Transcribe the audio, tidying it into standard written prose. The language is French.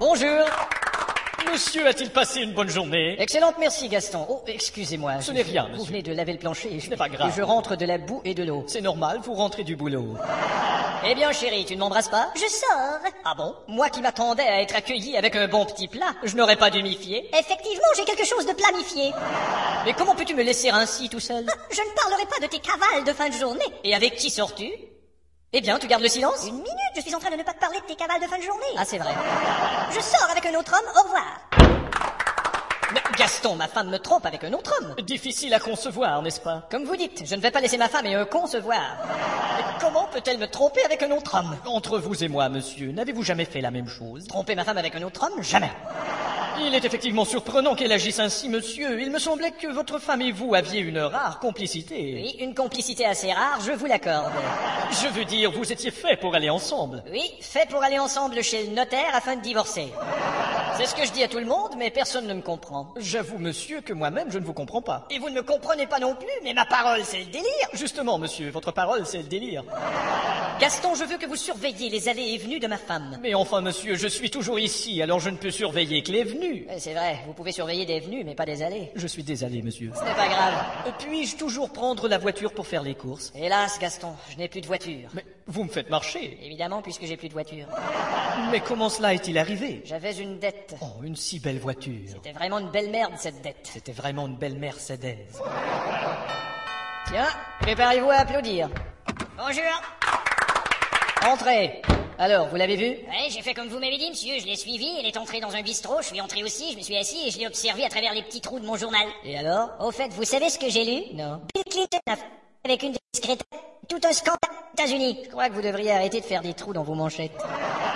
Bonjour. Monsieur a-t-il passé une bonne journée? Excellente, merci Gaston. Oh, excusez-moi. Ce n'est rien, Vous monsieur. venez de laver le plancher. Ce n'est pas grave. Et je rentre de la boue et de l'eau. C'est normal, vous rentrez du boulot. Eh bien, chérie, tu ne m'embrasses pas? Je sors. Ah bon? Moi qui m'attendais à être accueilli avec un bon petit plat, je n'aurais pas dû m'y fier. Effectivement, j'ai quelque chose de planifié. Mais comment peux-tu me laisser ainsi tout seul? Je ne parlerai pas de tes cavales de fin de journée. Et avec qui sors-tu? Eh bien, tu gardes le silence? Une minute, je suis en train de ne pas te parler de tes cavales de fin de journée. Ah, c'est vrai. Je sors avec un autre homme, au revoir. Mais Gaston, ma femme me trompe avec un autre homme. Difficile à concevoir, n'est-ce pas? Comme vous dites, je ne vais pas laisser ma femme et un con se voir. Mais comment peut-elle me tromper avec un autre homme? Entre vous et moi, monsieur, n'avez-vous jamais fait la même chose? Tromper ma femme avec un autre homme? Jamais. Il est effectivement surprenant qu'elle agisse ainsi, monsieur. Il me semblait que votre femme et vous aviez une rare complicité. Oui, une complicité assez rare, je vous l'accorde. Je veux dire, vous étiez faits pour aller ensemble. Oui, fait pour aller ensemble chez le notaire afin de divorcer. C'est ce que je dis à tout le monde, mais personne ne me comprend. J'avoue, monsieur, que moi-même, je ne vous comprends pas. Et vous ne me comprenez pas non plus, mais ma parole, c'est le délire. Justement, monsieur, votre parole, c'est le délire. Gaston, je veux que vous surveilliez les allées et venues de ma femme. Mais enfin, monsieur, je suis toujours ici, alors je ne peux surveiller que les venues. C'est vrai, vous pouvez surveiller des venues, mais pas des allées. Je suis désolé, monsieur. Ce n'est pas grave. Puis-je toujours prendre la voiture pour faire les courses? Hélas, Gaston, je n'ai plus de voiture. Mais vous me faites marcher. Évidemment, puisque j'ai plus de voiture. Mais comment cela est-il arrivé? J'avais une dette. Oh, une si belle voiture. C'était vraiment une belle merde, cette dette. C'était vraiment une belle Mercedes. Tiens, préparez-vous à applaudir. Bonjour. Entrez. Alors, vous l'avez vu? Oui, j'ai fait comme vous m'avez dit, monsieur. Je l'ai suivi. Elle est entrée dans un bistrot. Je suis entré aussi. Je me suis assis et je l'ai observé à travers les petits trous de mon journal. Et alors? Au fait, vous savez ce que j'ai lu? Non. Bill Clinton a fait avec une secrétaire. Tout un scandale aux États-Unis. Je crois que vous devriez arrêter de faire des trous dans vos manchettes.